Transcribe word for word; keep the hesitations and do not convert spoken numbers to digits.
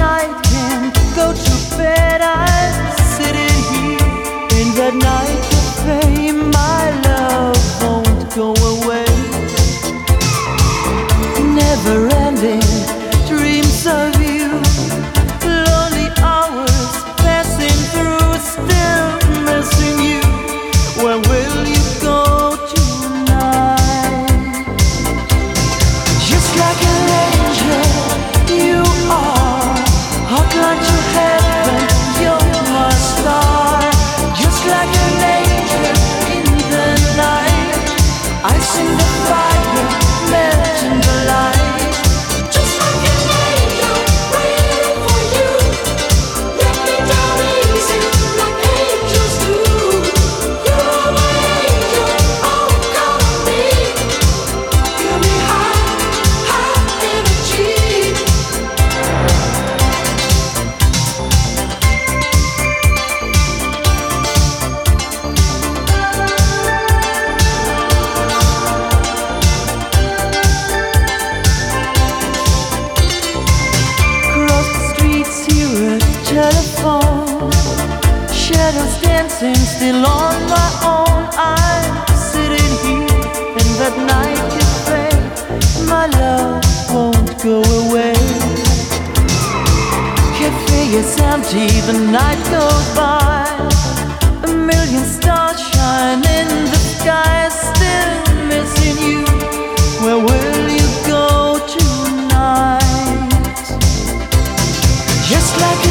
night can't go to bed. I'm sitting here in that night cafe. My love won't go away. Never ending dreams of you, lonely hours passing through, still missing you. Where will you go tonight? Just like an angel you are, hot like to heaven, you're my star. Just like an angel in the night, I sing the fire, melting the light. Just like an angel waiting for you. Let me down easy like angels do. You're my angel, oh come on me. Give me high, high energy. Cross the streets, hear a telephone. Shadows dancing, still on my own. I'm sitting here in that night cafe. My love won't go away. Cafe is empty, the night goes by. A million stars shine in the sky, still missing you. Where will you go tonight? Just like